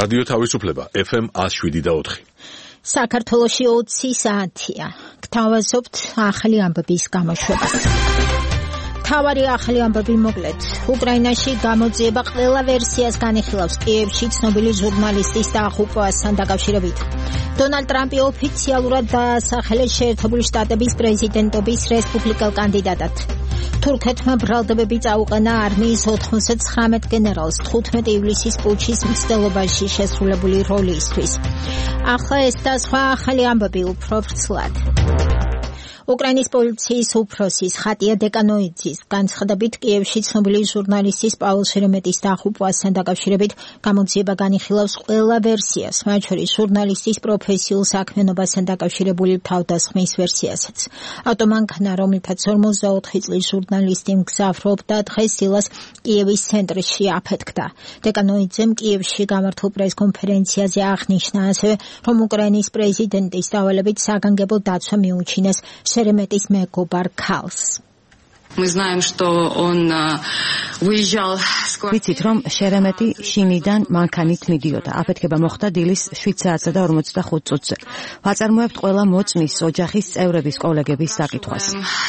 რადიო თავისუფლება FM 107.4. საქართველოში 20 საათია. გთავაზობთ ახალი ამბების გამოშვებას. თავარი ახალი ამბები მოკლედ. უკრაინაში გამოძიება ყველა ვერსიას განიხილავს კიევში ცნობილი ჟურნალისტის დაღუპვასთან დაკავშირებით. დონალდ ტრამპი ოფიციალურად დაასახელეს შეერთებული შტატების პრეზიდენტობის რესპუბლიკელ კანდიდატად. თურქეთმა ბრალდებები წაუყენა არმიის 99 გენერალს 15 ივლისის პუჩის მცდელობაში შესრულებული როლისთვის. ახლა ეს და სხვა ახალი ამბები უფრო ვრცლად. უკრაინის პოლიციის უფროსის ხატია დეკანოიძის განცხადებით კიევში ცნობილი ჟურნალისტის პაულ შერემეტის დაღუპვასთან დაკავშირებით გამოძიება განიხილავს ყველა ვერსიას, მათ შორის ჟურნალისტის პროფესიულ საქმიანობასთან დაკავშირებული თავდასხმის ვერსიასაც. ავტომანქანა, რომლითაც 54 წლის ჟურნალისტი მგზავრობდა, დღეს დილას კიევის ცენტრში აფეთქდა. დეკანოიძემ კიევში გამართულ პრესკონფერენციაზე აღნიშნა ასევე, რომ უკრაინის პრეზიდენტის დავალებით საგანგებო დაცვა მიუჩინეს შერემეტის მეგობარ ქალს. ვიცით, რომ შერემეტი შინიდან მანქანით მიდიოდა. აფეთქება მოხდა დილის 7 საათსა და 45 წუთზე. ვაწარმოებთ ყველა მოწმის ოჯახის წევრების კოლეგების საკითხვას.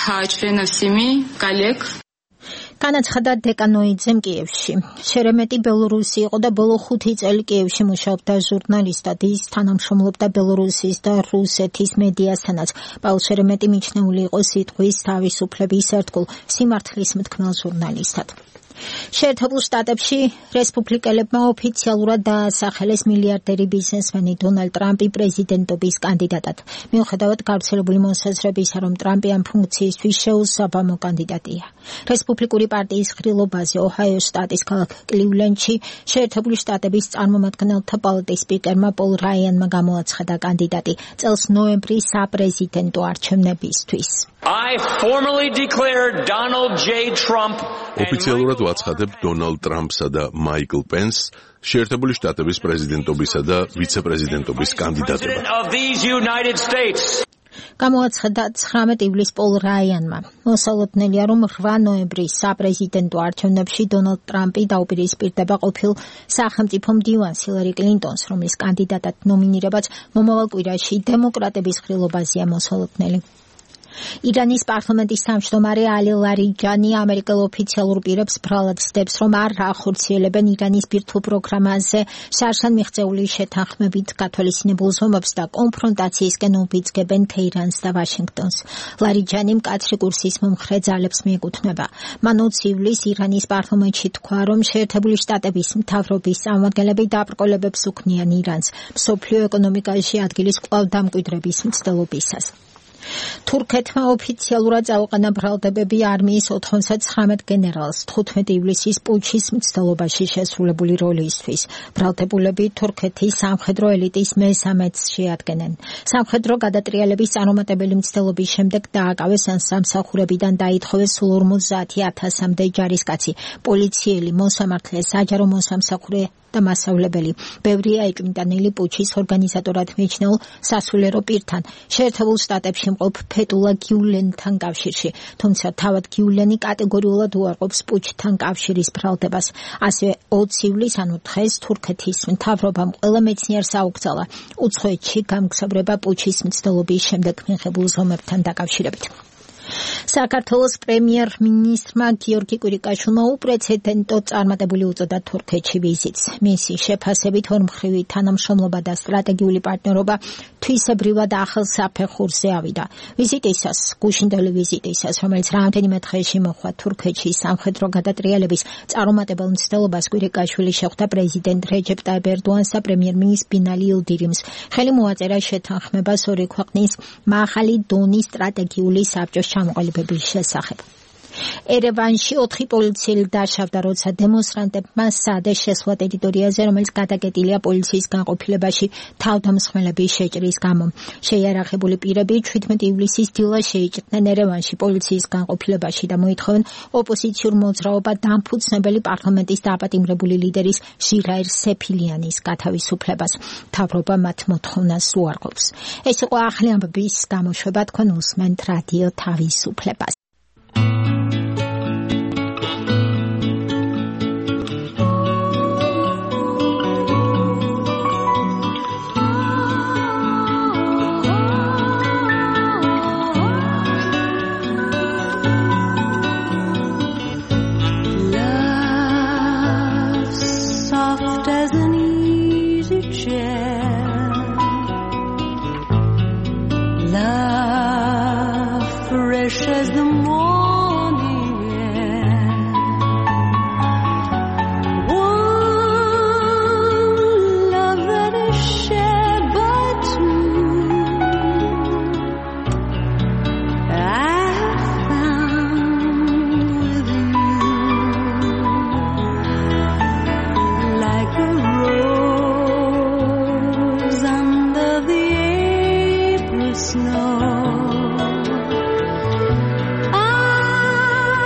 განაცხადა დეკანოიძემ კიევში. შერემეტი ბელორუსი იყო და ბოლო 5 წელი კიევში მუშაობდა ჟურნალისტად. ის თანამშრომლობდა ბელორუსის და რუსეთის მედიასთანაც. პაულ შერემეტი მიჩნეული იყო სიტყვის თავისუფლების ერთგულ სიმართლის მთქმელ ჟურნალისტად. შეერთებულ შტატებში რესპუბლიკელებმა ოფიციალურად დაასახელეს მილიარდერი ბიზნესმენი დონალდ ტრამპი პრეზიდენტობის კანდიდატად. მიუხედავად გავრცელებული მოსაზრებისა, რომ ტრამპი ამ ფუნქციისთვის შეუსაბამო კანდიდატია. რესპუბლიკური პარტიის ღრილობაზე ოჰაიოს შტატის ქალაქ კლივლენდში შეერთებული შტატების წარმომადგენელთა პალატის სპიკერმა პოლ რაიანმა გამოაცხადა კანდიდატი წელს ნოემბრის საპრეზიდენტო არჩევნებისთვის. I formally declare Donald J. Trump ოფიციალურად ვაცხადებ დონალდ ტრამპსა და მაიკლ პენსს შეერთებული შტატების პრეზიდენტობისა და ვიცე-პრეზიდენტობის კანდიდატებად. გამოაცხადა 19 ივლისს პოლ რაიანმა. მოსალოდნელია, რომ 8 ნოემბრის საპრეზიდენტო არჩევნებში დონალდ ტრამპი დაუპირისპირდება ყოფილ სახელმწიფო მდივანს ჰილარი კლინტონს, რომლის კანდიდატად ნომინირებაც მომავალ კვირაში დემოკრატების ღრილობაზეა მოსალოდნელი. ირანის პარლამენტის თავმჯდომარე ალი ლარიჯანი ამერიკელ ოფიციალურ პირებს ბრალად ცდებს, რომ არ ახორციელებენ ირანის ბირთვულ პროგრამაზე შარშან მიღწეული შეთანხმებით გათვალისწინებულ ზომებს და კონფრონტაციისკენ უბიძგებენ თეირანს და ვაშინგტონს. ლარიჯანი მკაცრი კურსის მომხრე ძალებს მიეკუთვნება. მან 20 ივლისს ირანის პარლამენტში თქვა, რომ შეერთებული შტატების მთავრობის წარმომადგენლები დაბრკოლებებს უქმნიან ირანს მსოფლიო ეკონომიკაში ადგილის კვლავ დამკვიდრების მცდელობისას. თურქეთმა ოფიციალურად წაუყენა ბრალდებები არმიის 99 გენერალს 15 ივლისის პუჩის მცდელობაში შესრულებული როლისთვის. ბრალდებულები თურქეთის სამხედრო ელიტის მესამედს შეადგენენ. სამხედრო გადატრიალების წარუმატებელი მცდელობის შემდეგ დააკავეს ან სამსახურებიდან დაითხოვეს სულ 50,000-მდე ჯარისკაცი, პოლიციელი, მოსამართლე, საჯარო მოსამსახურე და მასწავლებელი. ბევრია ეჭვმიტანილი პუჩის ორგანიზატორად მიჩნეულ სასულიერო პირთან, შეერთებულ შტატებში მყოფ ფეტულა გიულენთან კავშირში, თუმცა თავად გიულენი კატეგორიულად უარყოფს პუჩთან კავშირის ბრალდებას. ასევე 20 ივლისს, ანუ დღეს, თურქეთის მთავრობამ ყველა მეცნიერს აუკრძალა უცხოეთში გამგზავრება პუჩის მცდელობის შემდეგ მიღებულ ზომებთან დაკავშირებით. საქართველოს პრემიერ-მინისტრმა გიორგი კვირიკაშვილმა უპრეცედენტო წარმატებული უწოდა თურქეთში ვიზიტს. მისი შეფასებით ორმხრივი თანამშრომლობა და სტრატეგიული პარტნიორობა თვისებრივად ახალ საფეხურზე ავიდა. ვიზიტისას, გუშინდელი ვიზიტისას, რომელიც რამდენიმე დღეში მოხდა თურქეთში სამხედრო გადატრიალების წარუმატებელ მცდელობას, კვირიკაშვილი შეხვდა პრეზიდენტ რეჯეპ ტაიპ ერდოანს და პრემიერ-მინისტრ ბინალი ილდირიმს. ხელი მოაწერა შეთანხმებას ორი ქვეყნის მაღალი დონის სტრატეგიული საბჭოს ჩამოყალიბების შესახებ. ერევანში 4 პოლიციელი დაშავდა, როცა დემონსტრანტებმა სადეს შესვლა ტერიტორიაზე, რომელიც გადაკეტილია პოლიციის განყოფილებაში თავდამსხმელების შეჭრის გამო. შეიარაღებული პირები 17 ივლისის დილას შეიჭრნენ ერევანში პოლიციის განყოფილებაში და მოითხოვენ ოპოზიციურ მოძრაობა დამფუძნებელი პარლამენტის დააპატიმრებული ლიდერის ჟირაირ სეფილიანის გათავისუფლებას. მთავრობა მათ მოთხოვნას უარყოფს. ეს იყო ახალი ამბების გამოშვება, თქვენ უსმენთ რადიო თავისუფლებას. as the morning air. One love that is shared by two. I have found with you, like a rose under the April snow. I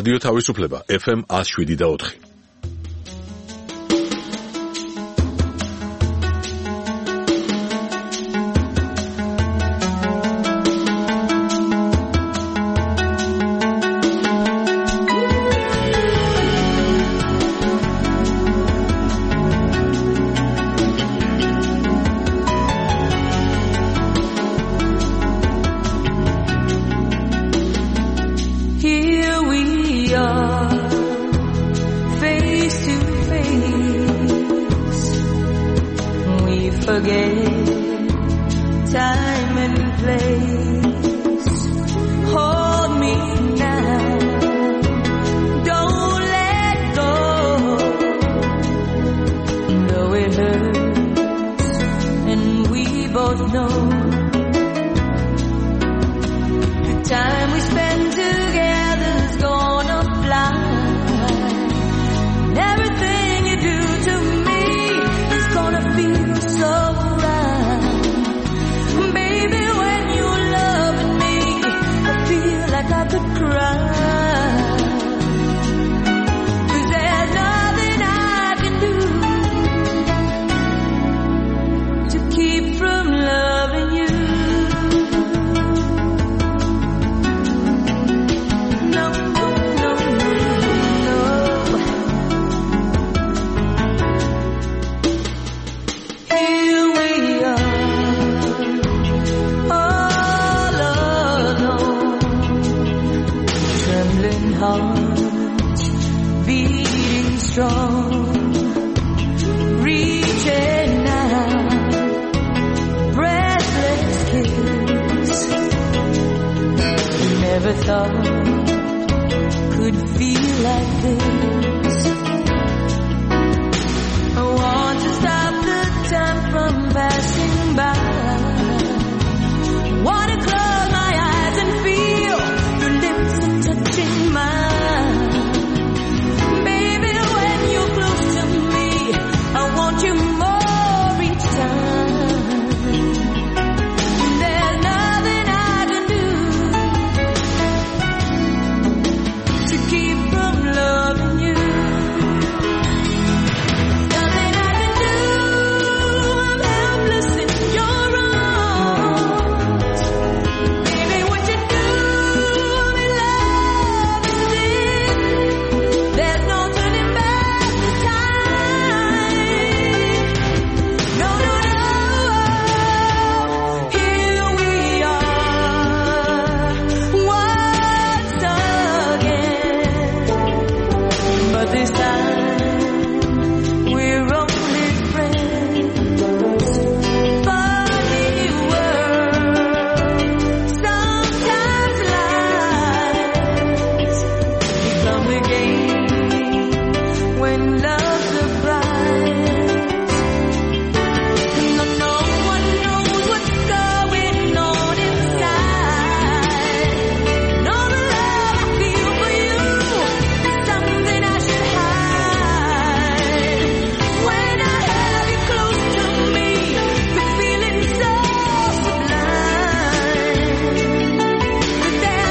რადიო თავისუფლება FM 107.4.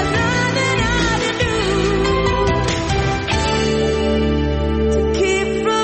To keep from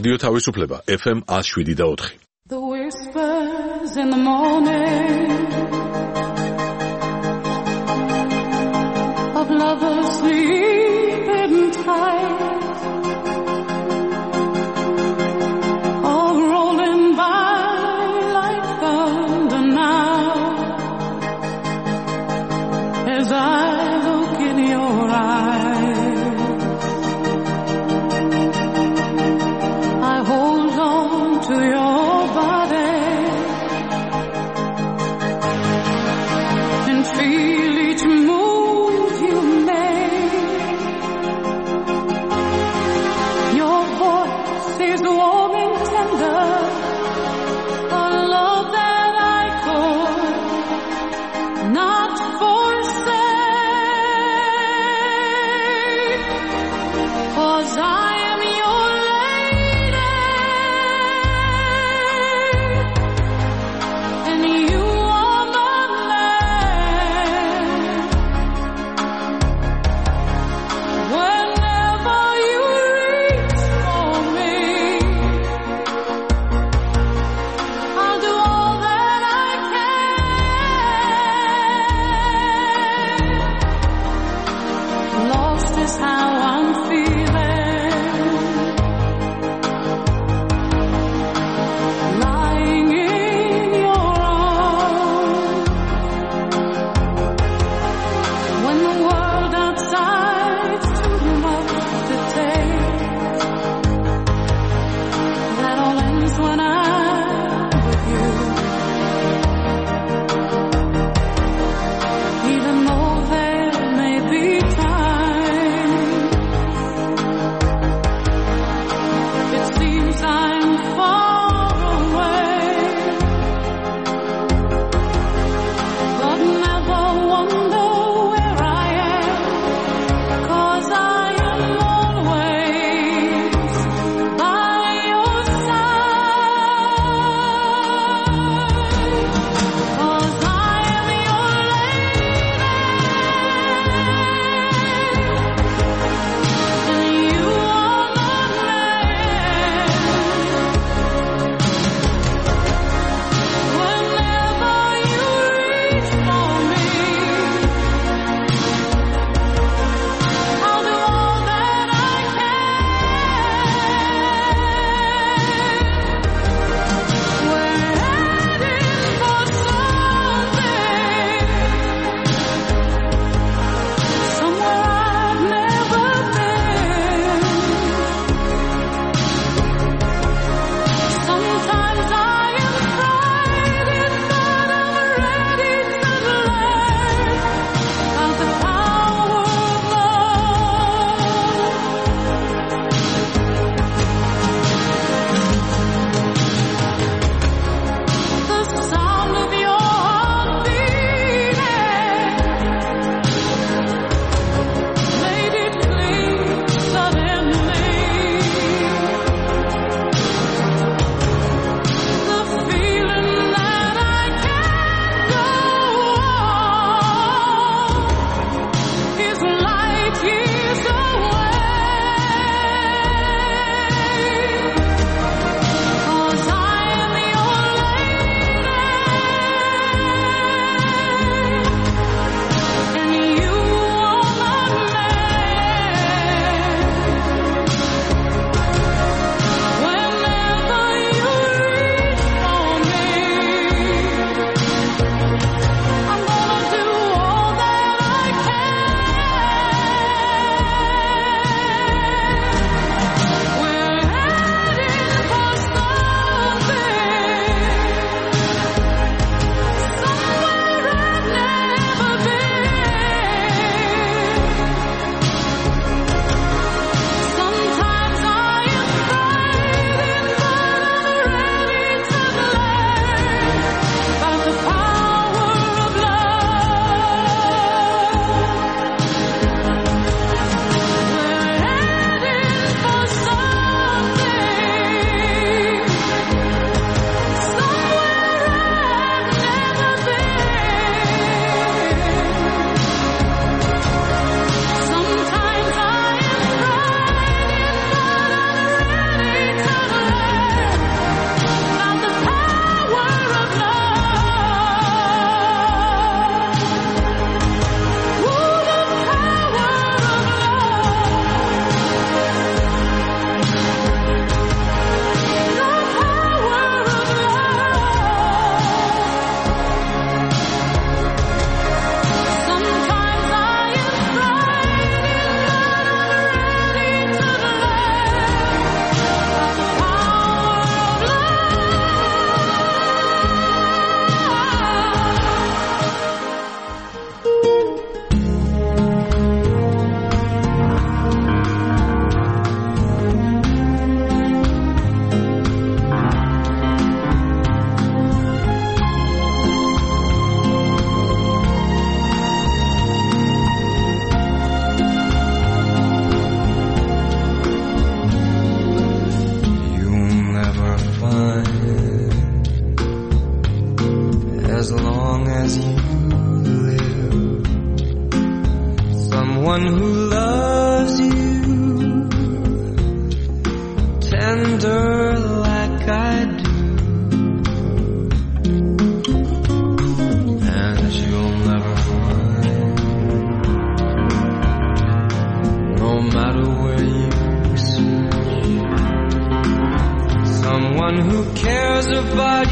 რადიო თავისუფლება FM 107.4. The whispers in the morning of lovers sleeping tight, all rolling by like thunder now, as I look in your eyes. I hold on to your body and feel each move you make.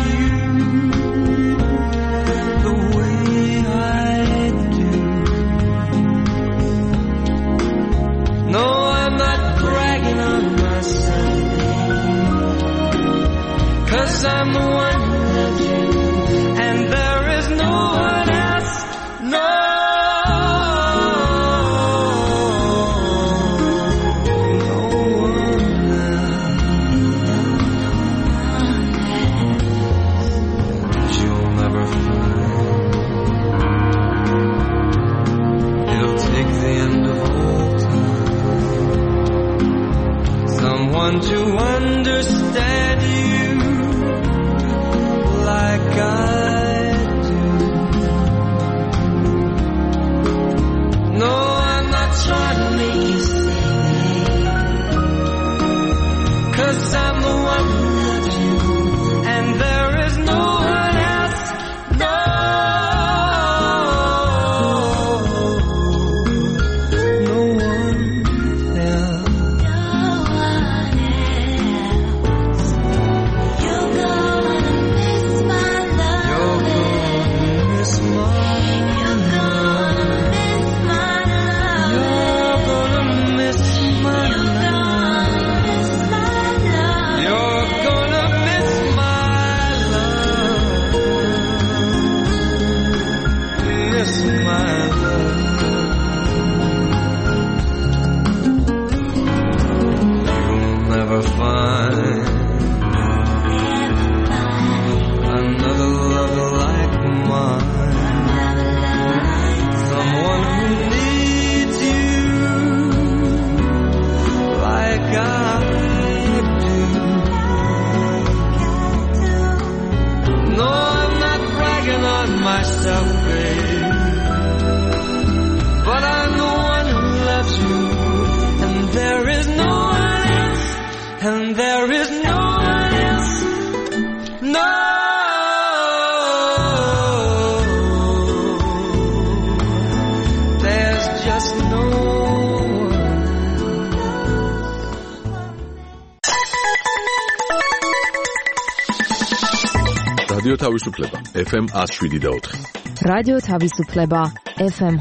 რადიო თავისუფლება FM 107.4 რადიო თავისუფლება FM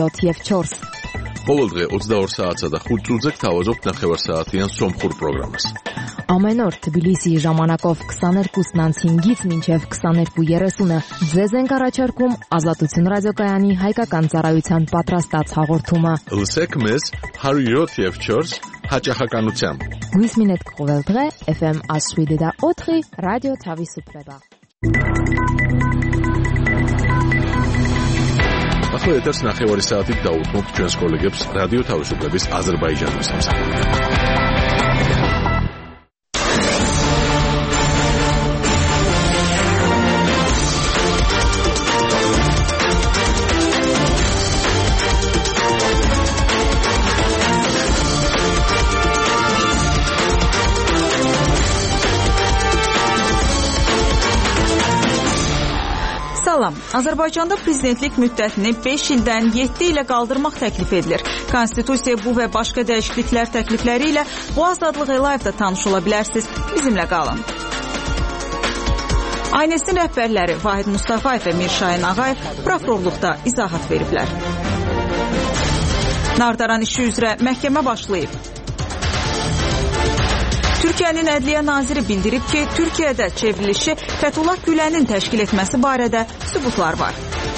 107.4 ყოველდღე 22 საათსა და 5 წუთზე გთავაზობთ ნახევარსაათიან სომხურ პროგრამას. Ամեն օր Թբիլիսի ժամանակով 22-ից 5-ից մինչև 22:30 ձեզ ենք առաջարկում Ազատություն ռադիոկայանի հայկական ծառայության պատրաստած հաղորդումը. Լսեք մեզ 107.4 հաճախականությամբ. Գույսմինետ ყოვելդღე FM 107.4 ռադիո თავისუფლება. ახლა ეთერს ნახევარი საათით დაუთმობთ ჩვენს კოლეგებს რადიო თავისუფლების აზერბაიჯანის სამსახურში. Azərbaycanda prezidentlik müddətini 5 ildən 7 ilə qaldırmaq təklif edilir. Konstitusiya bu və başqa dəyişikliklər təklifləri ilə bu Azadlıq Elayevdə tanış ola bilərsiniz. Bizimlə qalın. Aynəsin rəhbərləri Vahid Mustafayev və Mirşahin Ağayev prokurorluqda izahat veriblər. Nardaran işi üzrə məhkəmə başlayıb. Türkiyənin Ədliyyə naziri bildirib ki, Türkiyədə çevrilişi Fethullah Gülənin təşkil etməsi barədə sübutlar var.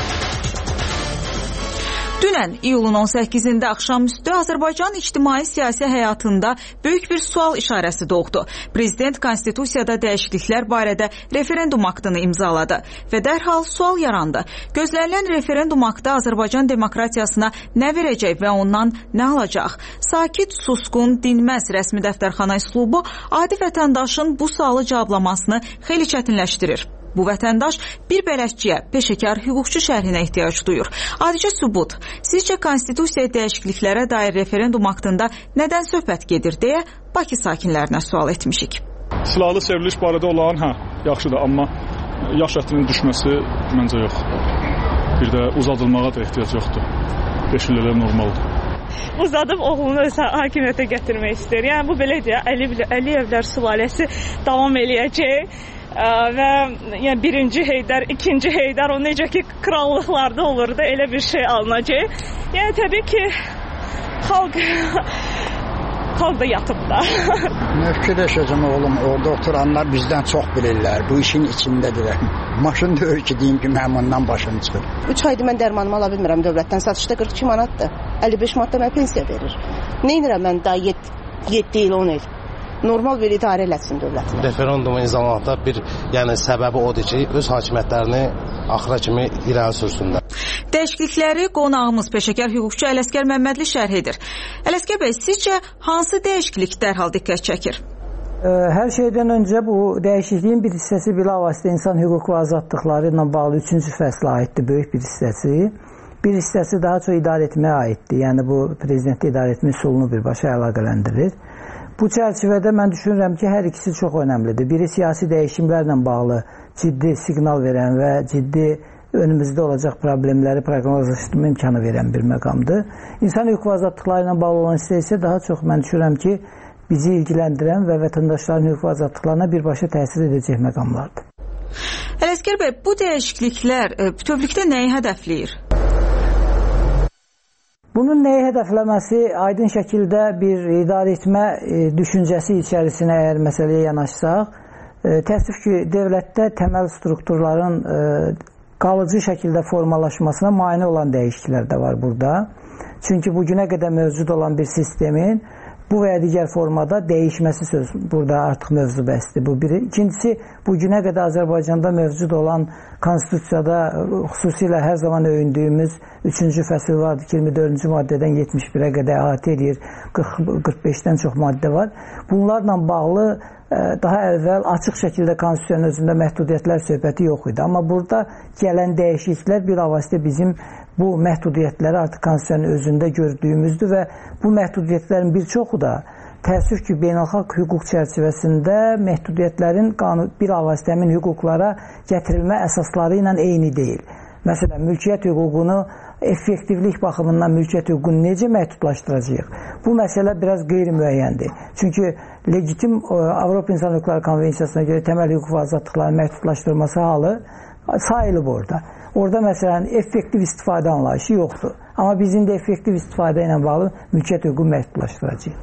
Dünən iyulun 18-də axşamüstü Azərbaycan ictimai-siyasi həyatında böyük bir sual işarəsi doğdu. Prezident konstitusiyada dəyişikliklər barədə referendum aktını imzaladı və dərhal sual yarandı. Gözlənilən referendum aktı Azərbaycan demokratiyasına nə verəcək və ondan nə alacaq? Sakit, susqun, dinməz rəsmi dəftərxana üslubu adi vətəndaşın bu sualı cavablamasını xeyli çətinləşdirir. Bu vətəndaş bir bələdçiyə, peşəkar hüquqçu şərhinə ehtiyac duyur. Adicə sübut. Sizcə konstitusiyaya dəyişikliklərə dair referendum haqqında nədən söhbət gedir deyə Bakı sakinlərinə sual etmişik. Silahlı çevriliş barədə olan yaxşıdır, amma yaş həddinin düşməsi məncə yox. Bir də uzadılmağa da ehtiyac yoxdur. 5 il elə normaldır. Uzadıb oğlunu öz hakimiyyətə gətirmək istəyir. Yəni bu belə deyə Əliyevlər sülaləsi davam eləyəcək. və yəni birinci Heydər, ikinci Heydər, o necə ki krallıqlarda olurdu, elə bir şey alınacaq. Yəni təbii ki xalq da yatıb da. Nə fikirləşəcəm oğlum, orada oturanlar bizdən çox bilirlər, bu işin içindədirlər. Maşın deyir ki, deyim ki, mənim ondan başım çıxır. 3 aydır mən dərmanımı ala bilmirəm dövlətdən, satışda 42 manatdır, 55 manatda mən pensiya verir. Nə edirəm mən daha 7 il, 10 il? Normal bir idarə eləsin dövlət. Referendumu imzalamaqda bir səbəbi odur ki, öz hakimiyyətlərini axıra kimi irəli sürsünlər. Dəyişiklikləri qonağımız peşəkar hüquqçu Ələsgər Məmmədli şərh edir. Ələsgər bəy, sizcə hansı dəyişiklik dərhal diqqət çəkir? Hər şeydən öncə bu dəyişikliyin bir hissəsi bilavasitə insan hüquq və azadlıqları ilə bağlı 3-cü fəslə aiddir, böyük bir hissəsi. Bir hissəsi daha çox idarə etməyə aiddir, yəni bu prezident idarə etmə üsulunu birbaşa əlaqələndirir. Bu çərçivədə mən düşünürəm ki, hər ikisi çox önəmlidir. Biri siyasi dəyişimlərlə bağlı ciddi siqnal verən və ciddi önümüzdə olacaq problemləri proqnozlaşdırma imkanı verən bir məqamdır. İnsan hüquq və azadlıqları ilə bağlı olan hissə isə daha çox mən düşünürəm ki, bizi ilgiləndirən və vətəndaşların hüquq və azadlıqlarına birbaşa təsir edəcək məqamlardır. Ələsgər bəy, bu dəyişikliklər bütövlükdə nəyi hədəfləyir? Bunun nəyi hədəfləməsi aydın şəkildə bir idarə etmə düşüncəsi içərisinə əgər məsələyə yanaşsaq, təəssüf ki, dövlətdə təməl strukturların qalıcı şəkildə formalaşmasına mane olan dəyişikliklər də var burada. Çünki bugünə qədər mövcud olan bir sistemin bu və ya digər formada dəyişməsi söz burada artıq mövzu bəsdir. Bu biri. İkincisi, bugünə qədər Azərbaycanda mövcud olan konstitusiyada xüsusilə hər zaman öyündüyümüz 3-cü fəsil vardır ki, 24-cü maddədən 71-ə qədər əhatə edir, 45-dən çox maddə var. Bunlarla bağlı daha əvvəl açıq şəkildə konstitusiyanın özündə məhdudiyyətlər söhbəti yox idi. Amma burada gələn dəyişikliklər bilavasitə bizim bu məhdudiyyətləri artıq konstitusiyanın özündə gördüyümüzdür və bu məhdudiyyətlərin bir çoxu da təəssüf ki, beynəlxalq hüquq çərçivəsində məhdudiyyətlərin bilavasitə həmin hüquqlara gətirilmə əsasları ilə eyni deyil. Məsələn, mülkiyyət hüququnu effektivlik baxımından mülkiyyət hüququnu necə məhdudlaşdıracağıq? Bu məsələ biraz qeyri-müəyyəndir. Çünki legitim Avropa İnsan Hüquqları Konvensiyasına görə təməl hüquq və azadlıqların məhdudlaşdırılması halı sayılıb orada. Orada məsələn effektiv istifadə anlayışı yoxdur. Amma bizim də effektiv istifadə ilə bağlı mülkiyyət hüququnu məhdudlaşdıracağıq.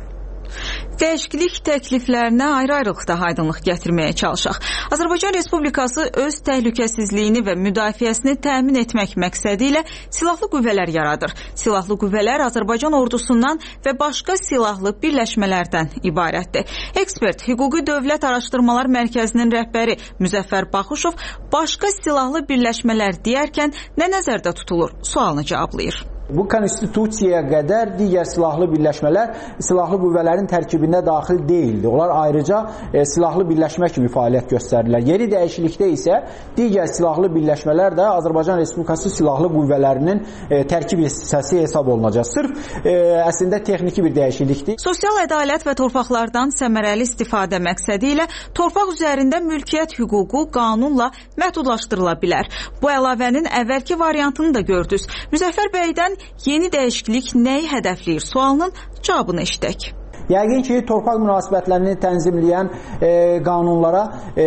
Dəyişiklik təkliflərinə ayrı-ayrılıqda aydınlıq gətirməyə çalışaq. Azərbaycan Respublikası öz təhlükəsizliyini və müdafiəsini təmin etmək məqsədi ilə silahlı qüvvələr yaradır. Silahlı qüvvələr Azərbaycan ordusundan və başqa silahlı birləşmələrdən ibarətdir. Ekspert, Hüquqi Dövlət Araşdırmalar Mərkəzinin rəhbəri Müzəffər Baxuşov başqa silahlı birləşmələr deyərkən nə nəzərdə tutulur sualını cavablayır. Bu konstitusiyaya qədər digər silahlı birləşmələr silahlı qüvvələrin tərkibində daxil deyildi. Onlar ayrıca silahlı birləşmə kimi fəaliyyət göstərirlər. Yeni dəyişiklikdə isə digər silahlı birləşmələr də Azərbaycan Respublikası silahlı qüvvələrinin tərkib hissəsi hesab olunacaq. Sırf əslində texniki bir dəyişiklikdir. Sosial ədalət və torpaqlardan səmərəli istifadə məqsədi ilə torpaq üzərində mülkiyyət hüququ qanunla məhdudlaşdırıla bilər. Bu əlavənin əvvəlki variantını da gördünüz. Müzəffər bəydən yeni dəyişiklik nəyi hədəfləyir sualının cavabını eşidək. Yəqin ki, torpaq münasibətlərini tənzimləyən qanunlara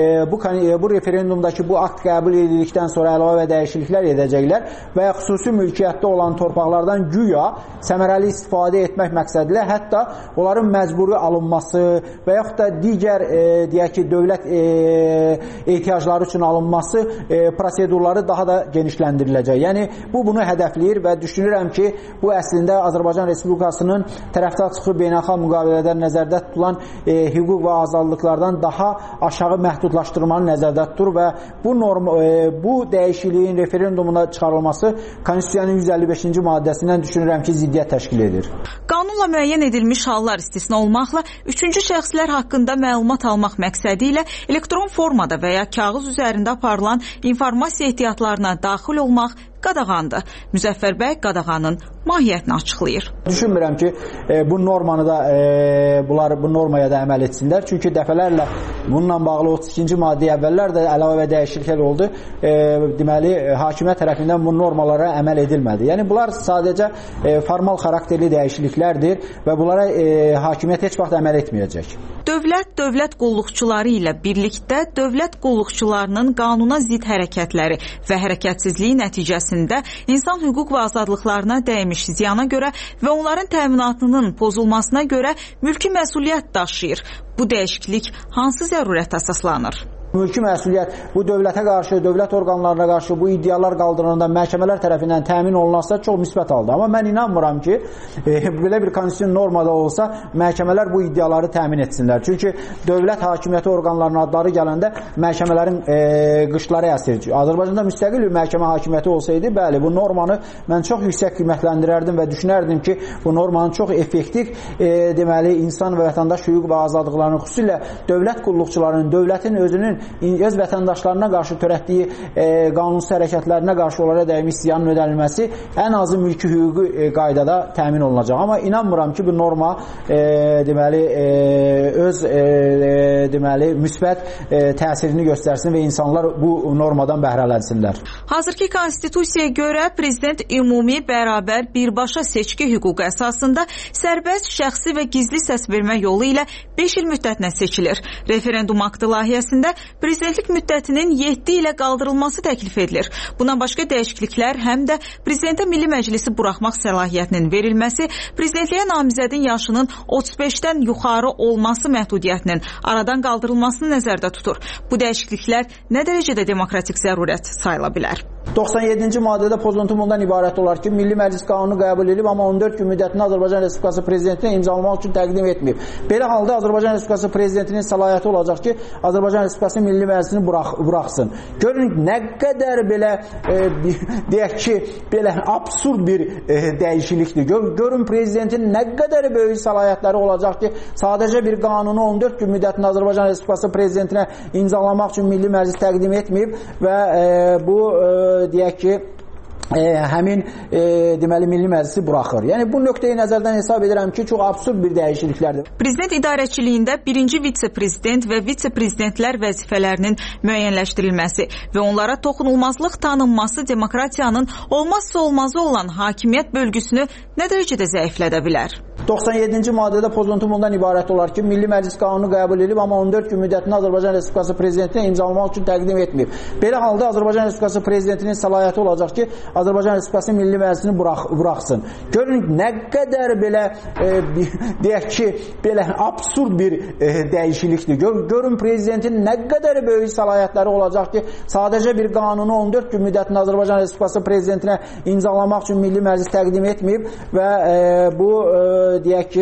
bu referendumdakı bu akt qəbul edildikdən sonra əlavə və dəyişikliklər edəcəklər və ya xüsusi mülkiyyətdə olan torpaqlardan güya səmərəli istifadə etmək məqsədilə hətta onların məcburi alınması və yaxud da digər deyək ki, dövlət ehtiyacları üçün alınması prosedurları daha da genişləndiriləcək. Yəni, bunu hədəfləyir və düşünürəm ki, bu əslində Azərbaycan Respublikasının tərəfdar çıxıb beynəlxalq müqavilələr nəzərdə tutulan hüquq və azadlıqlardan daha aşağı məhdudlaşdırmanı nəzərdə tutur və bu dəyişikliyin referendumuna çıxarılması Konstitusiyanın 155-ci maddəsindən düşünürəm ki, ziddiyyət təşkil edir. Qanunla müəyyən edilmiş hallar istisna olmaqla üçüncü şəxslər haqqında məlumat almaq məqsədi ilə elektron formada və ya kağız üzərində aparılan informasiya ehtiyatlarına daxil olmaq qadağandır. Müzəffər bəy qadağanın mahiyyətini açıqlayır. Düşünmürəm ki, bu normanı da bunlar bu normaya da əməl etsinlər. Çünki dəfələrlə bununla bağlı 32-ci maddəyə əvvəllər də əlavə və dəyişikliklər oldu. Deməli, hakimiyyət tərəfindən bu normalara əməl edilmədi. Yəni, bunlar sadəcə formal xarakterli dəyişikliklərdir və bunlara hakimiyyət heç vaxt əməl etməyəcək. dövlət qulluqçuları ilə birlikdə dövlət qulluqçularının qanuna zidd hərəkətləri və hərəkətsizliyi nəticəsində insan hüquq və azadlıqlarına dəymiş ziyana görə və onların təminatının pozulmasına görə mülki məsuliyyət daşıyır. Bu dəyişiklik hansı zərurətə əsaslanır? Mülki məsuliyyət bu dövlətə qarşı, dövlət orqanlarına qarşı bu iddialar qaldırılanda məhkəmələr tərəfindən təmin olunarsa çox müsbət haldır. Amma mən inanmıram ki, belə bir konstitusiyon normada olsa məhkəmələr bu iddiaları təmin etsinlər. Çünki dövlət hakimiyyəti orqanlarının adları gələndə məhkəmələrin qışları əsir. Azərbaycanda müstəqil bir məhkəmə hakimiyyəti olsaydı, bəli, bu normanı mən çox yüksək qiymətləndirərdim və düşünərdim ki, bu normanın çox effektiv, deməli, insan və vətəndaş hüquq və azadlıqlarının, xüsusilə dövlət qulluqçularının, dövlətin özünün öz vətəndaşlarına qarşı törətdiyi qanunsuz hərəkətlərinə qarşı onlara dəymiş ziyanın ödənilməsi ən azı mülki hüquqi qaydada təmin olunacaq. Amma inanmıram ki, bu norma deməli öz deməli müsbət təsirini göstərsin və insanlar bu normadan bəhrələnsinlər. Hazırki konstitusiyaya görə prezident ümumi, bərabər, birbaşa seçki hüququ əsasında sərbəst, şəxsi və gizli səs vermə yolu ilə 5 il müddətinə seçilir. Referendum aktı layihəsində prezidentlik müddətinin 7 ilə qaldırılması təklif edilir. Buna başqa dəyişikliklər həm də prezidentə Milli Məclisi buraxmaq səlahiyyətinin verilməsi, prezidentliyə namizədin yaşının 35-dən yuxarı olması məhdudiyyətinin aradan qaldırılmasını nəzərdə tutur. Bu dəyişikliklər nə dərəcədə demokratik zərurət sayıla bilər? 97-ci maddədə pozuntu bundan ibarət olar ki, Milli Məclis qanunu qəbul edib, amma 14 gün müddətini Azərbaycan Respublikası prezidentinə imzalamaq üçün təqdim etməyib. Belə halda Azərbaycan Respublikası prezidentinin səlahiyyəti olacaq ki, Azərbaycan Respublikası Milli Məclisini buraxsın. Görün, nə qədər belə, deyək ki, belə absurd bir dəyişiklikdir. Görün, prezidentin nə qədər böyük səlahiyyətləri olacaq ki, sadəcə bir qanunu 14 gün müddətini Azərbaycan Respublikası prezidentinə imzalamaq üçün Milli Məclis təqdim etməyib və bu deyək ki, həmin deməli Milli Məclisi buraxır. Yəni bu nöqteyi nəzərdən hesab edirəm ki, çox absurd bir dəyişikliklərdir. Prezident idarəçiliyində birinci vitse-prezident və vitse-prezidentlər vəzifələrinin müəyyənləşdirilməsi və onlara toxunulmazlıq tanınması demokratiyanın olmazsa olmazı olan hakimiyyət bölgüsünü nə dərəcədə zəiflədə bilər? 97-ci maddədə pozuntu bundan ibarət olar ki, Milli Məclis qanunu qəbul edib, amma 14 gün müddətini Azərbaycan Respublikası prezidentinə imzalamaq üçün təqdim etməyib. Belə halda Azərbaycan Respublikası prezidentinin səlahiyyəti olacaq ki, Azərbaycan Respublikası Milli Məclisini buraxsın. Görün, nə qədər belə, deyək ki, belə absurd bir dəyişiklikdir. Görün, prezidentin nə qədər böyük səlahiyyətləri olacaq ki, sadəcə bir qanunu 14 gün müddətini Azərbaycan Respublikası prezidentinə imzalamaq üçün Milli Məclis təqdim etməyib və bu deyək ki,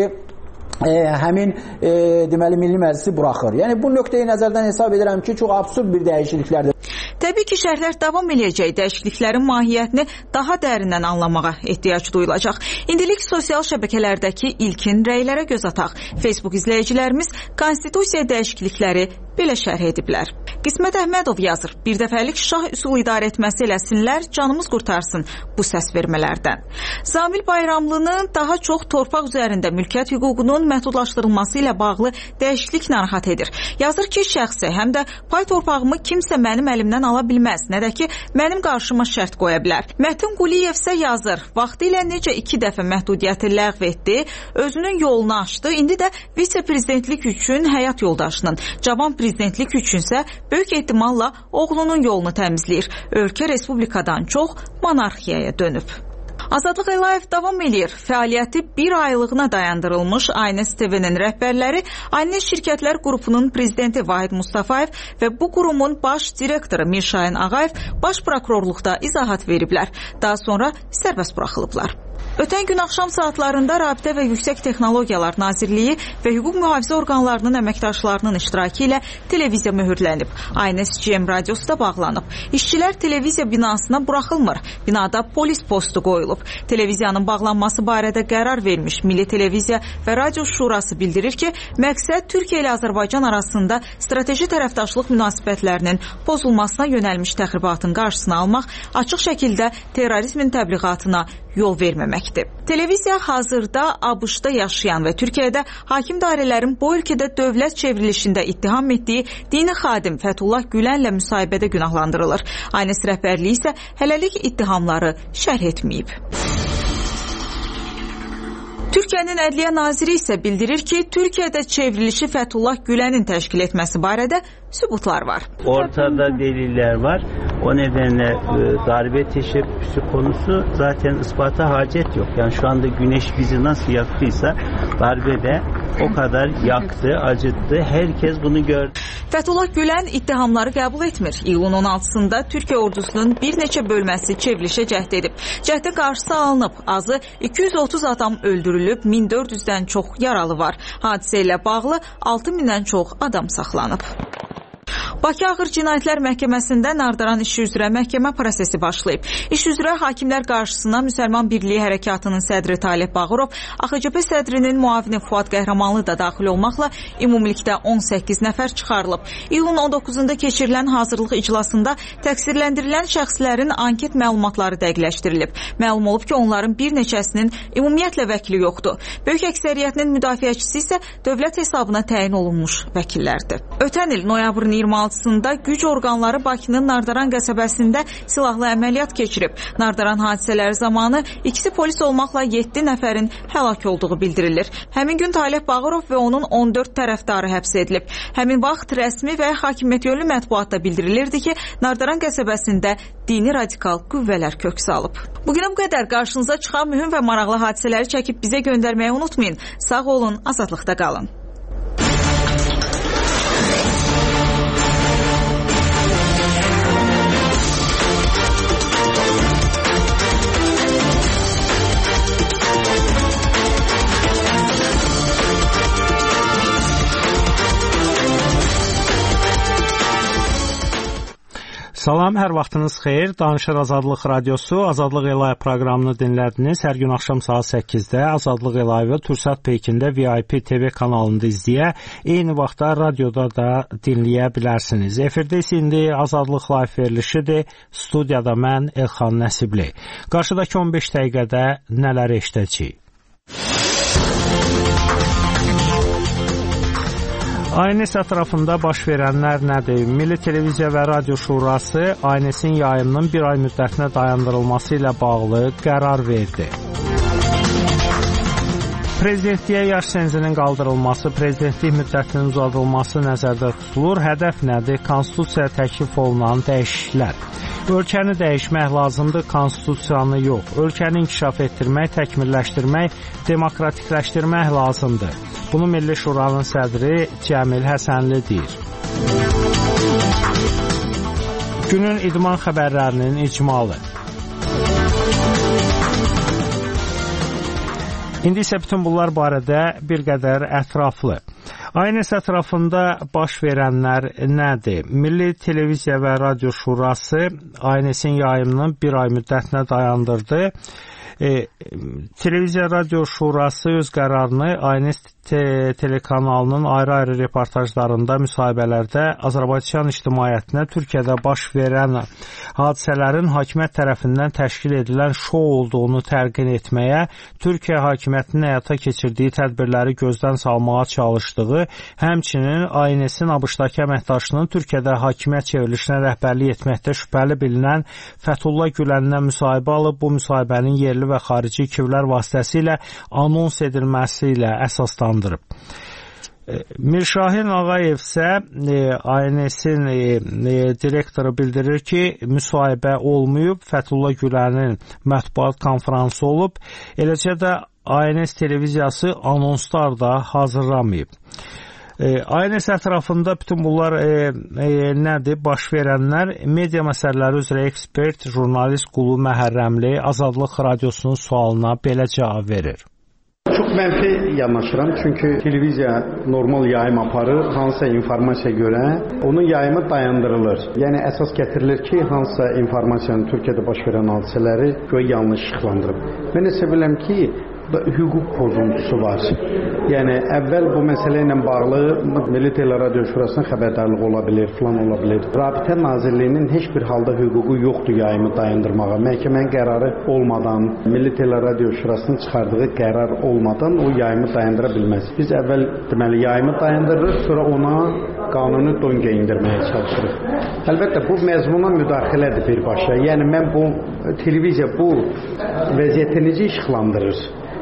həmin deməli Milli Məclisi buraxır. Yəni bu nöqteyi nəzərdən hesab edirəm ki, çox absurd bir dəyişikliklərdir. Təbii ki, şərhlər davam eləyəcək, dəyişikliklərin mahiyyətini daha dərindən anlamağa ehtiyac duyulacaq. İndilik sosial şəbəkələrdəki ilkin rəylərə göz ataq. Facebook izləyicilərimiz konstitusiya dəyişiklikləri belə şərh ediblər. Qismət Əhmədov yazır, bir dəfəlik şah üsul idarə etməsi eləsinlər, canımız qurtarsın bu səs vermələrdən. Zamil Bayramlının daha çox torpaq üzərində mülkiyyət hüququnun məhdudlaşdırılması ilə bağlı dəyişiklik narahat edir. Yazır ki, şəxsi həm də pay torpağımı kimsə mənim əlimdən ala bilməz, nə də ki, mənim qarşıma şərt qoya bilər. Mətin Quliyev isə yazır, vaxtilə necə 2 dəfə məhdudiyyəti ləğv etdi, özünün yolunu açdı, indi də vitse-prezidentlik üçün həyat yoldaşının, cavan prezidentlik üçünsə böyük ehtimalla oğlunun yolunu təmizləyir. Ölkə respublikadan çox monarxiyaya dönüb. Azadlıq Əlayev davam edir. Fəaliyyəti bir aylığına dayandırılmış Aynes TV-nin rəhbərləri Aynes Şirkətlər qrupunun prezidenti Vahid Mustafayev və bu qurumun baş direktoru Mirşahin Ağayev baş prokurorluqda izahat veriblər. Daha sonra sərbəst buraxılıblar. Ötən gün axşam saatlarında Rabitə və Yüksək Texnologiyalar Nazirliyi və hüquq mühafizə orqanlarının əməkdaşlarının iştirakı ilə televiziya möhürlənib. Aynes GM radiosu da bağlanıb. İşçilər televiziya binasına buraxılmır. Binada polis postu qoyulub. Televiziyanın bağlanması barədə qərar vermiş Milli Televiziya və Radio Şurası bildirir ki, məqsəd Türkiyə ilə Azərbaycan arasında strateji tərəfdaşlıq münasibətlərinin pozulmasına yönəlmiş təxribatın qarşısını almaq, açıq şəkildə terrorizmin təbliğatına yol verməməkdir. Televiziya hazırda ABŞ-da yaşayan və Türkiyədə hakim dairələrin bu ölkədə dövlət çevrilişində ittiham etdiyi dini xadim Fəthullah Gülənlə müsahibədə günahlandırılır. Aynes rəhbərliyi isə hələlik ittihamları şərh etməyib. Türkiyənin Ədliyyə Naziri isə bildirir ki, Türkiyədə çevrilişi Fethullah Gülənin təşkil etməsi barədə sübutlar var. Ortada deliller var. O nedenle darbe teşebbüsü konusu zaten ispata hacet yok. Yani şu anda güneş bizi nasıl yaktıysa darbe de o kadar yaktı, acıttı. Herkes bunu gördü. Fethullah Gülen ittihamları qəbul etmir. İyulun 16-sında Türkiyə ordusunun bir neçə bölməsi çevrilişə cəhd edib. Cəhdə qarşısı alınıb. Azı 230 adam öldürülüb, 1400-dən çox yaralı var. Hadisə ilə bağlı 6000-dən çox adam saxlanıb. Bakı Ağır Cinayətlər Məhkəməsində Nardaran işi üzrə məhkəmə prosesi başlayıb. İş üzrə hakimlər qarşısına Müsəlman Birliyi Hərəkatının sədri Talib Bağırov, AXCP sədrinin müavini Fuad Qəhrəmanlı da daxil olmaqla ümumilikdə 18 nəfər çıxarılıb. İyulun 19-da keçirilən hazırlıq iclasında təqsirləndirilən şəxslərin anket məlumatları dəqiqləşdirilib. Məlum olub ki, onların bir neçəsinin ümumiyyətlə vəkili yoxdur. Böyük əksəriyyətinin müdafiəçisi isə dövlət hesabına təyin olunmuş vəkillərdir. Ötən il noyabrın 26-sında güc orqanları Bakının Nardaran qəsəbəsində silahlı əməliyyat keçirib. Nardaran hadisələri zamanı ikisi polis olmaqla 7 nəfərin həlak olduğu bildirilir. Həmin gün Talib Bağırov və onun 14 tərəfdarı həbs edilib. Həmin vaxt rəsmi və hakimiyyət yönlü mətbuatda bildirilirdi ki, Nardaran qəsəbəsində dini radikal qüvvələr kök salıb. Bugünə bu qədər. Qarşınıza çıxan mühüm və maraqlı hadisələri çəkib bizə göndərməyi unutmayın. Sağ olun, azadlıqda qalın. Salam, hər vaxtınız xeyir. Danışır Azadlıq Radiosu, Azadlıq Elayı proqramını dinlədiniz. Hər gün axşam saat 8-də Azadlıq Elayı Türksat Peykində VIP TV kanalında izləyə, eyni vaxtda radioda da dinləyə bilərsiniz. Efirdə isə indi Azadlıq Live verilişidir. Studiyada mən Elxan Nəsibli. Qarşıdakı 15 dəqiqədə nələr eşidəcəyik? ANS ətrafında baş verənlər nədir? Milli Televiziya və Radio Şurası ANS-in yayımının bir ay müddətinə dayandırılması ilə bağlı qərar verdi. Prezidentliyə yaş senzinin qaldırılması, prezidentlik müddətinin uzadılması nəzərdə tutulur. Hədəf nədir? Konstitusiyaya təklif olunan dəyişikliklər. Ölkəni dəyişmək lazımdır, konstitusiyanı yox. Ölkəni inkişaf etdirmək, təkmilləşdirmək, demokratikləşdirmək lazımdır. Bunu Milli Şuranın sədri Cəmil Həsənli deyir. Günün idman xəbərlərinin icmalı. İndi isə bütün bunlar barədə bir qədər ətraflı. ANS ətrafında baş verənlər nədir? Milli Televiziya və Radio Şurası ANS-in yayımının bir ay müddətinə dayandırdı. Televiziya Radio Şurası öz qərarını ANS telekanalının ayrı-ayrı reportajlarında, müsahibələrdə Azərbaycan ictimaiyyətinə Türkiyədə baş verən hadisələrin hakimiyyət tərəfindən təşkil edilən şou olduğunu təlqin etməyə, Türkiyə hakimiyyətinin həyata keçirdiyi tədbirləri gözdən salmağa çalışdığı, həmçinin ANS-in ABŞ-dakı əməkdaşının Türkiyədə hakimiyyət çevrilişinə rəhbərlik etməkdə şübhəli bilinən Fethullah Güləndən müsahibə alıb, bu müsahibənin yerli və xarici ikivlər vasitəsilə anons edilməsi ilə əsaslandırıb. Mirşahin Ağayev isə ANS-in direktoru bildirir ki, müsahibə olmayıb, Fethullah Gülənin mətbuat konfransı olub, eləcə də ANS televiziyası anonslar da hazırlamayıb. ANS ətrafında bütün bunlar nədir? Baş verənlər media məsələləri üzrə ekspert, jurnalist Qulu Məhərrəmli Azadlıq Radiosunun sualına belə cavab verir. Çox mənfi yanaşıram, çünki televiziya normal yayım aparır, hansısa informasiya görə onun yayımı dayandırılır. Yəni əsas gətirilir ki, hansısa informasiyanın Türkiyədə baş verən hadisələri göy yanlış işıqlandırıb. Mən isə biləm ki, hüquq pozuntusu var. Yəni əvvəl bu məsələ ilə bağlı Milli Radio Şurasının xəbərdarlığı ola bilər, falan ola bilər. Rabitə Nazirliyinin heç bir halda hüququ yoxdur yayımı dayandırmağa. Məhkəmənin qərarı olmadan, Milli Radio Şurasının çıxardığı qərar olmadan o yayımı dayandıra bilməz. Biz əvvəl deməli yayımı dayandırırıq, sonra ona qanuni don geyindirməyə çalışırıq. Əlbəttə bu məzmuna müdaxilədir birbaşa. Yəni mən bu televiziya bu vəziyyəti necə işıqlandırır?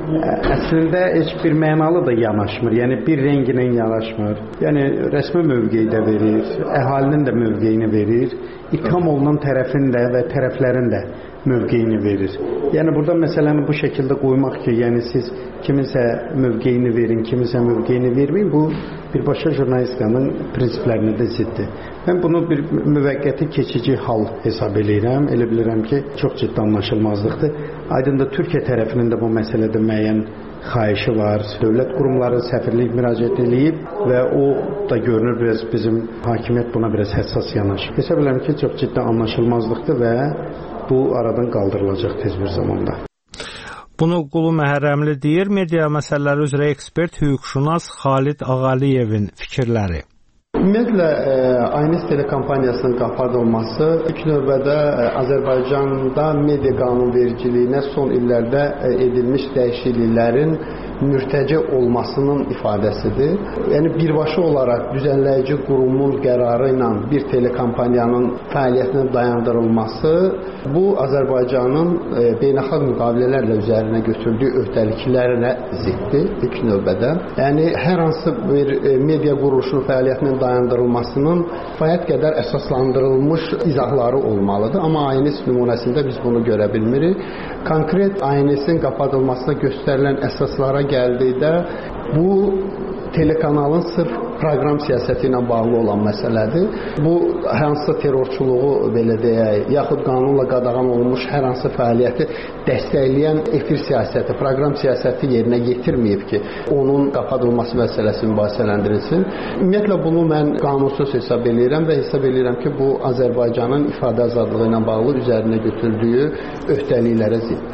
əslində heç bir mənalı da yanaşmır. Yəni bir rənginə yanaşmır. Yəni rəsmi mövqeyi də verir, əhalinin də mövqeyini verir, ittiham olunan tərəfin də və tərəflərin də mövqeyini verir. Yəni burada məsələni bu şəkildə qoymaq ki, yəni siz kiminsə mövqeyini verin, kiminsə mövqeyini verməyin, bu birbaşa jurnalistikanın prinsiplərinə də ziddir. Mən bunu bir müvəqqəti keçici hal hesab edirəm. Elə bilirəm ki, çox ciddi anlaşılmazlıqdır. Aydındır Türkiyə tərəfinin də bu məsələdə müəyyən xahişi var. Dövlət qurumları, səfirlik müraciət edib və o da görünür biraz bizim hakimiyyət buna biraz həssas yanaşır. Hesab edirəm ki, çox ciddi anlaşılmazlıqdır və bu aradan qaldırılacaq tez bir zamanda. Bunu Qulu Məhərrəmli deyir, media məsələləri üzrə ekspert hüquqşünas Xalid Ağaliyevin fikirləri. Ümumiyyətlə, Aynes telekompaniyasının qapadılması ilk növbədə Azərbaycanda media qanunvericiliyinə son illərdə edilmiş dəyişikliklərin mürtəci olmasının ifadəsidir. Yəni birbaşa olaraq düzənləyici qurumun qərarı ilə bir telekompaniyanın fəaliyyətinin dayandırılması bu Azərbaycanın beynəlxalq müqavilələrlə üzərinə götürdüyü öhdəliklərə ziddir ilk növbədə. Yəni hər hansı bir media quruluşunun fəaliyyətinin dayandırılmasının kifayət qədər əsaslandırılmış izahları olmalıdır. Amma Aynes nümunəsində biz bunu görə bilmirik. Konkret Aynesin qapadılmasına göstərilən əsaslara gəldikdə bu telekanalın sırf proqram siyasəti ilə bağlı olan məsələdir. Bu hansısa terrorçuluğu belə deyək, yaxud qanunla qadağan olunmuş hər hansı fəaliyyəti dəstəkləyən efir siyasəti, proqram siyasəti yerinə yetirməyib ki, onun qapadılması məsələsi mübahisələndirilsin. Ümumiyyətlə bunu mən qanunsuz hesab edirəm və hesab edirəm ki, bu Azərbaycanın ifadə azadlığı ilə bağlı üzərinə götürdüyü öhdəliklərə ziddir.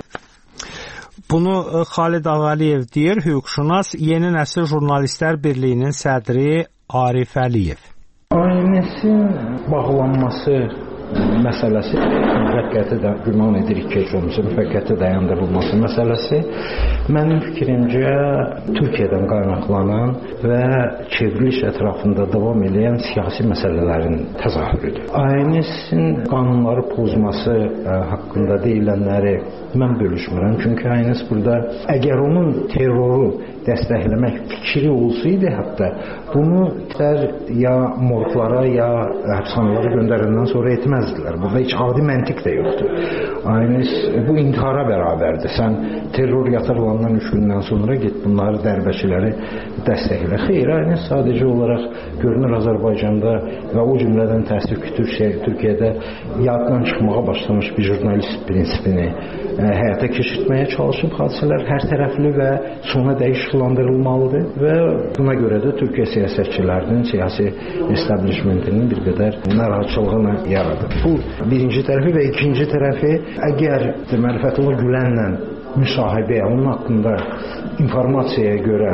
Bunu Xalid Ağaliyev deyir, hüquqşünas Yeni Nəsil Jurnalistlər Birliyinin sədri Arif Əliyev. Aynesin bağlanması məsələsi müvəqqəti də güman edirik ki, müvəqqəti dayandırılması məsələsi mənim fikrimcə Türkiyədən qaynaqlanan və çevriliş ətrafında davam edən siyasi məsələlərin təzahürüdür. Aynesin qanunları pozması haqqında deyilənləri mən bölüşmürəm. Çünki Aynes burada əgər onun terroru dəstəkləmək fikri olsaydı hətta bunu ya morqlara ya həbsxanalara göndərəndən sonra etməzdilər. Burada heç adi məntiq də yoxdur. Aynes bu intihara bərabərdir. Sən terror yatırılandan 3 gündən sonra get bunları dərbəçiləri dəstəklə. Xeyr, Aynes sadəcə olaraq görünür Azərbaycanda və o cümlədən təəssüf ki, Türkiyədə yaddan çıxmağa başlamış bir jurnalist prinsipini həyata keçirtməyə çalışıb. Hadisələr hər tərəfli və sona dək işıqlandırılmalıdır və buna görə də Türkiyə siyasətçilərinin, siyasi establishmentinin bir qədər narahatçılığını yaradır. Bu birinci tərəfi və ikinci tərəfi əgər deməli Fəthullah Gülenlə müsahibəyə, onun haqqında informasiyaya görə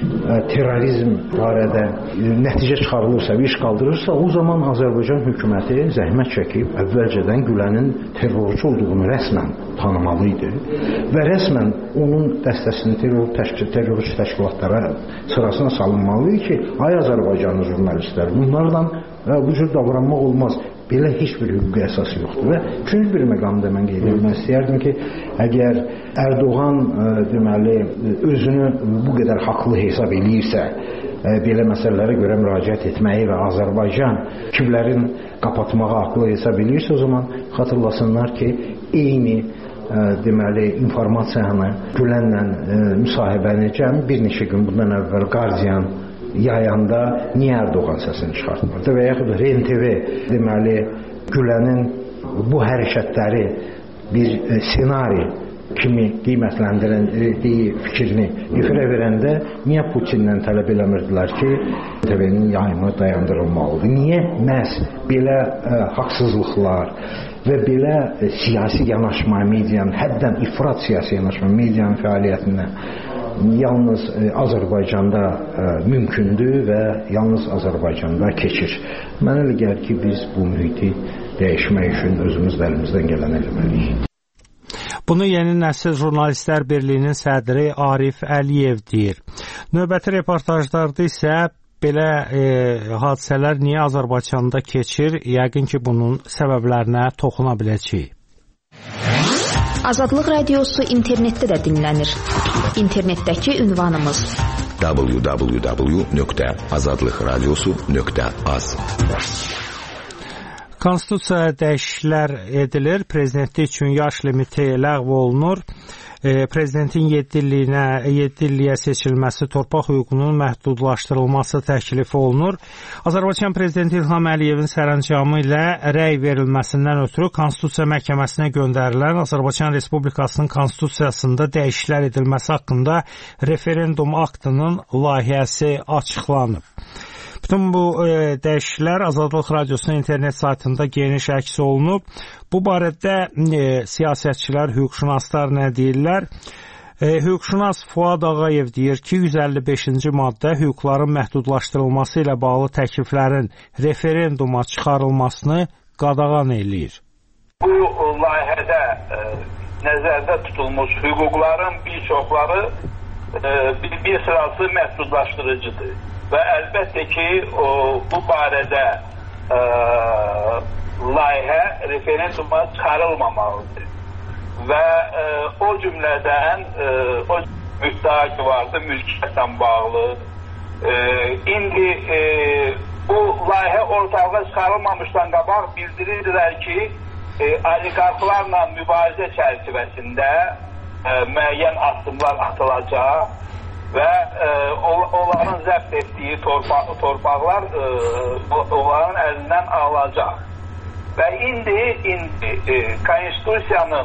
terrorizm barədə nəticə çıxarılırsa, iş qaldırırsa, o zaman Azərbaycan hökuməti zəhmət çəkib əvvəlcədən Gülenin terrorçu olduğunu rəsmən tanımalıydı və rəsmən onun dəstəsini terrorçu təşkilatlara sırasına salınmalıydı ki, ay Azərbaycanlı jurnalistlər, bunlarla bu cür davranmaq olmaz. Belə heç bir hüquqi əsası yoxdur. Və üçüncü bir məqamda mən qeyd etmək istəyərdim ki, əgər Erdoğan deməli özünü bu qədər haqlı hesab eləyirsə, belə məsələlərə görə müraciət etməyi və Azərbaycan kimlərin qapatmağı haqlı hesab eləyirsə, o zaman xatırlasınlar ki, eyni deməli informasiyanı Gülenlə müsahibəni cəmi bir neçə gün bundan əvvəl Guardian yayanda niyə Erdoğan səsini çıxartmırdı və yaxud REN-TV deməli Gülenin bu hərəkətləri bir senari kimi qiymətləndirdiyi fikrini efirə verəndə niyə Putinlə tələb eləmirdilər ki, TV-nin yayımı dayandırılmalıdır? Niyə məhz belə haqsızlıqlar və belə siyasi yanaşma medianın, həddən ifrat siyasi yanaşma medianın fəaliyyətinə yalnız Azərbaycanda mümkündür və yalnız Azərbaycanda keçir. Mənə elə gəlir ki, biz bu mühiti dəyişmək üçün özümüz də əlimizdən gələn eləməliyik. Bunu Yeni Nəsil Jurnalistlər Birliyinin sədri Arif Əliyev deyir. Növbəti reportajlarda isə belə hadisələr niyə Azərbaycanda keçir? Yəqin ki, bunun səbəblərinə toxuna biləcəyik. Azadlıq Radiosu internetdə də dinlənir. İnternetdəki ünvanımız www.azadlıqradiosu.az. Konstitusiyaya dəyişikliklər edilir. Prezidentlik üçün yaş limiti ləğv olunur. Prezidentin 7 illiyə seçilməsi, torpaq hüququnun məhdudlaşdırılması təklif olunur. Azərbaycan Prezidenti İlham Əliyevin sərəncamı ilə rəy verilməsindən ötürü Konstitusiya Məhkəməsinə göndərilən Azərbaycan Respublikasının Konstitusiyasında dəyişikliklər edilməsi haqqında referendum aktının layihəsi açıqlanıb. Bütün bu dəyişikliklər Azadlıq Radiosunun internet saytında geniş əks olunub. Bu barədə siyasətçilər, hüquqşünaslar nə deyirlər? Hüquqşünas Fuad Ağayev deyir ki, 155-ci maddə hüquqların məhdudlaşdırılması ilə bağlı təkliflərin referenduma çıxarılmasını qadağan eləyir. Bu layihədə nəzərdə tutulmuş hüquqların bir çoxları bir sırası məhdudlaşdırıcıdır. Və əlbəttə ki, bu barədə layihə referenduma çıxarılmamalıdır. Və o cümlədən o müddəa ki vardı, mülkiyyətlə bağlı. İndi bu layihə ortalığa çıxarılmamışdan qabaq bildirirlər ki, oliqarxlarla mübarizə çərçivəsində müəyyən addımlar atılacaq və onların zəbt etdiyi torpaqlar onların əlindən alınacaq. Və indi Konstitusiyanın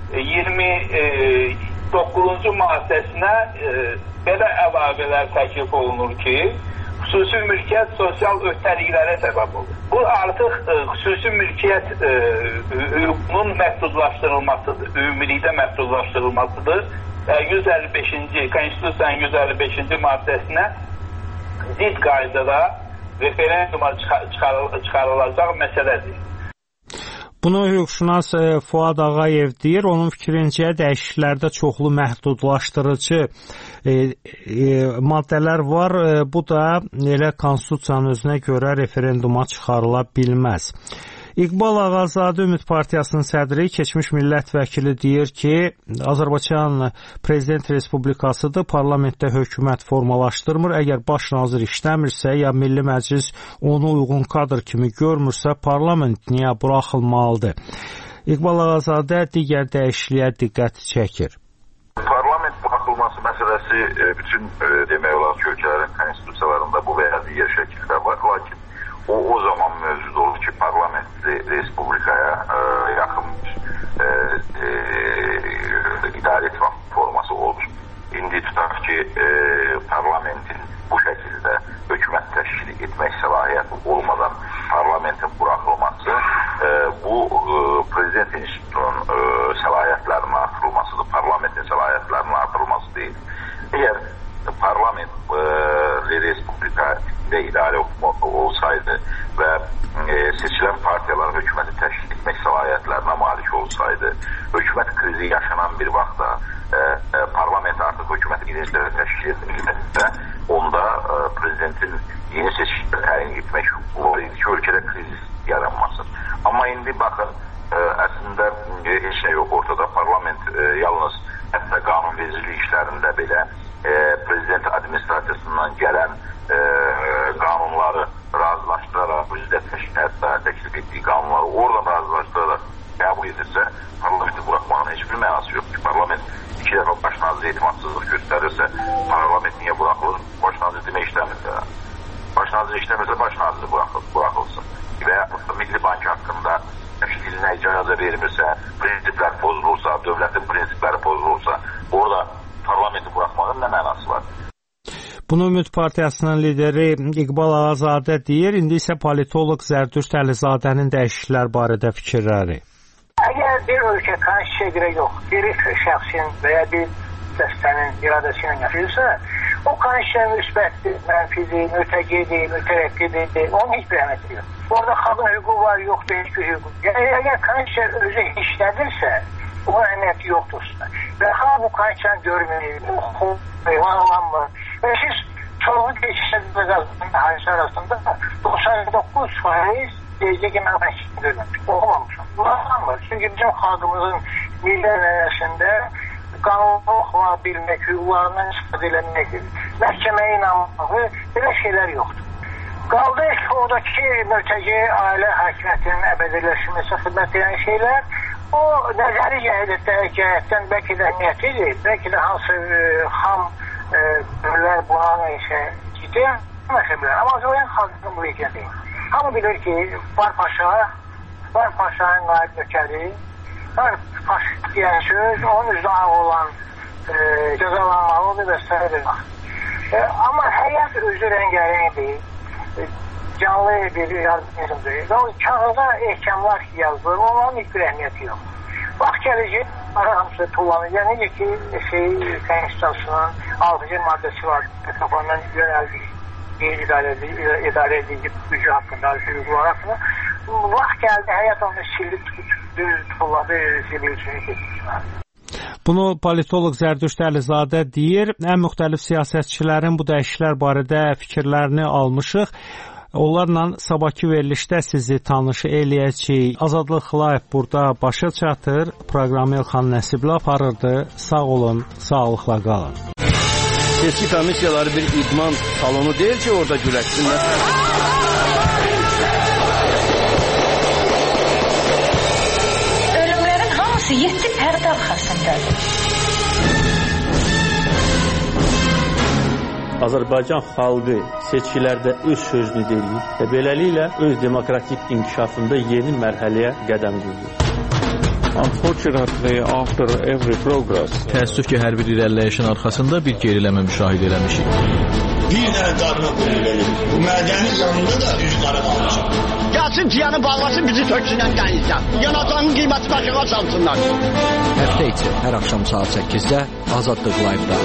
29-cu maddəsinə belə əlavələr təklif olunur ki, xüsusi mülkiyyət sosial öhdəliklərə səbəb olur. Bu artıq xüsusi mülkiyyət hüququnun məhdudlaşdırılmasıdır, ümumilikdə məhdudlaşdırılmasıdır. 155-ci, Konstitusiyanın 155-ci maddəsinə zid qaydada referenduma çıxarılacaq məsələdir. Bunu hüquqşünas Fuad Ağayev deyir. Onun fikrincə dəyişikliklərdə çoxlu məhdudlaşdırıcı maddələr var. Bu da elə Konstitusiyanın özünə görə referenduma çıxarıla bilməz. İqbal Ağazadə Ümid Partiyasının sədri, keçmiş millət vəkili deyir ki, Azərbaycan Prezident Respublikasıdır, parlamentdə hökumət formalaşdırmır. Əgər baş nazir işləmirsə, ya Milli Məclis onu uyğun kadr kimi görmürsə, parlament niyə buraxılmalıdır? İqbal Ağazadə digər dəyişikliyə diqqət çəkir. Parlament buraxılması məsələsi bütün demək olar ki, ölkələrin konstitusiyalarında bu və ya digər şəkildə var, lakin o zaman mövcud olur ki, parlamentli respublikaya yaxın idarə etmə forması olur. İndi tutaq ki, parlamentin bu şəkildə hökumət təşkil etmək səlahiyyəti olmadan parlamentin buraxılması bu prezident institutunun səlahiyyətlərinin artırılmasıdır, parlamentin səlahiyyətlərinin artırılması deyil. Əgər parlament respublika ilə idarə olsaydı və seçilən partiyalar hökuməti təşkil etmək səlahiyyətlərinə malik olsaydı, hökumət krizi yaşanan bir vaxtda parlament artıq hökuməti yeniliklərə təşkil etməkdə, onda prezidentin yeni seçkilə təyin etmək olur idi ki, ölkədə kriz yaranmasın. Amma indi baxın, əslində heç nə yox ortada. Parlament yalnız hətta qanunvericilik işlərində belə prezident administrasiyasından gələn qanunları razılaşdıraraq, müzdə təklif etdiyi qanunları oradan razılaşdıraraq qəbul edirsə, parlamenti buraxmağın heç bir mənası yox ki, parlament iki dəfə baş nazir etimadsızlıq göstərirsə, parlament niyə buraxılır? Baş nazir demək işləmirsə, baş nazir işləmirsə, baş naziri buraxılsın. Və ya Milli Bank haqqında təşkilinə icazə verilmirsə, prinsiplər pozulursa, dövlətin prinsipləri pozulursa, orada parlamenti buraxmağın nə mənası var? Bunu Ümid Partiyasının lideri İqbal Ağazadə deyir. İndi isə politoloq Zərdüşt Əlizadənin dəyişikliklər barədə fikirləri. Əgər bir ölkə konstitusiyaya görə yox, bir şəxsin və ya bir dəstənin iradəsi ilə yaşayırsa, o konstitusiya müsbətdir, mənfidir, mütəqqidir, mütərəqqidir, onun heç bir əhəmiyyəti yox. Orada xalqın hüququ var, yoxdur, heç bir hüquq. Yəni, əgər konstitusiya özü işlədirsə, onun əhəmiyyəti yoxdursa və xalq bu konstitusiyanı görmür, anlamır və siz çoğu dəyişikliklər hadisi arasında 99% deyəcək ki, mən konstitusiyanı görməmişim, oxumamışım. Bu anlamır. Çünki bizim xalqımızın millər arasında qanunu oxuma bilmək, hüquqlarından istifadə eləməkdir. Məhkəməyə inanmağı, belə şeylər yoxdur. Qaldı oradakı mültəci ailə hakimiyyətinin əbədiləşməsi xidmət edən şeylər, o nəzəri cəhətdən bəlkə də əhəmiyyətlidir, bəlkə də hansı xam buna neysə ciddi məsələlər. Amma Azərbaycan xalqının bu vəziyyəti. Hamı bilir ki, var paşanın naib nökəri, var paşa deyən söz, onun üzrə olan cəzalanmalıdır və s. Amma həyat özü rəngarəngdir. Canlı bir yardımcımdır. Kağıza ehkamlar yazılır, onların hiçbir əhəmiyyəti yox. Vaxt gələcək, hamısı tullanır. Yəni, necə ki, Konstitusiyasının 6-cı maddəsi var, kafandan yönəldik, idarə edici gücü haqqında, hüquqlar haqqında. Vaxt gəldi, həyat onu sildi, tulladı, zibilçini getirmişler. Bunu politoloq Zərdüşt Əlizadə deyir. Ən müxtəlif siyasətçilərin bu dəyişikliklər barədə fikirlərini almışıq. Onlarla sabahki verilişdə sizi tanış eləyəcəyik. Azadlıq Live burada başa çatır. Proqramı Elxan Nəsibli aparırdı. Sağ olun, sağlıqla qalın. Seçki komissiyaları bir idman salonu deyil ki, orada güləşsinlər. Ölümlərin hamısı 7 pərdə arxasındadır. Azərbaycan xalqı seçkilərdə öz sözünü deyir və beləliklə öz demokratik inkişafında yeni mərhələyə qədəm qoyur. Unfortunately, after every progress, təəssüf ki, hər bir irəliləyişin arxasında bir geriləmə müşahidə eləmişik. Bir dənə qarına qoyulur. Bu mədəni yanında da üz qara qalmışam. Gəlsin ciyanı bağlasın, bizi töksünən dənizdən. Yanacağının qiyməti başına çalsınlar. Həftə içi hər axşam saat 8-də Azadlıq Live-da.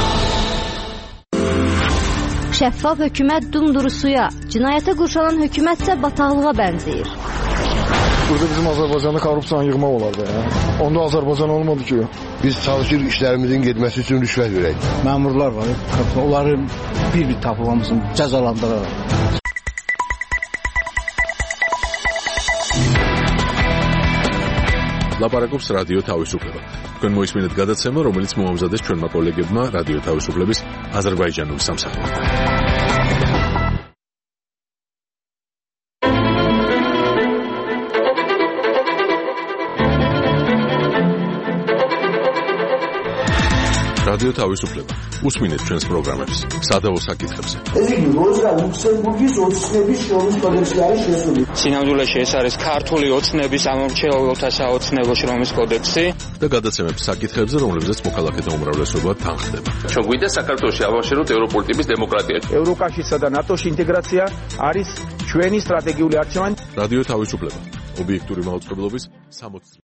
Şəffaf hökumət dumduru suya, cinayətə qurşanan hökumətsə bataqlığa bənzəyir. Burada bizim Azərbaycanda korrupsiyanı yığmaq olardı. Onda Azərbaycan olmadı ki. Biz çalışır işlərimizin getməsi üçün rüşvət verək. Məmurlar var, onların bir tapılmasını cəzalandıraraq. ლაპარაკობს რადიო თავისუფლება. თქვენ მოისმინეთ გადაცემა, რომელიც მოამზადეს ჩვენმა კოლეგებმა რადიო თავისუფლების აზერბაიჯანული სამსახურიდან. რადიო თავისუფლება. უსმინეთ ჩვენს პროგრამებს სადავო საკითხებზე. ეს იგი როცა ლუქსემბურგის ოცნების შრომის კოდექსი არის შესული. სინამდვილეში ეს არის ქართული ოცნების ამომრჩეველთა საოცნებო შრომის კოდექსი და გადაცემებს საკითხებზე, რომლებზეც მოქალაქეთა უმრავლესობა თანხდება. ჩვენ გვინდა საქართველოში ავაშენოთ ევროპული ტიპის დემოკრატია. ევროკავშირსა და ნატოში ინტეგრაცია არის ჩვენი სტრატეგიული არჩევანი. რადიო თავისუფლება. ობიექტური მაუწყებლობის 60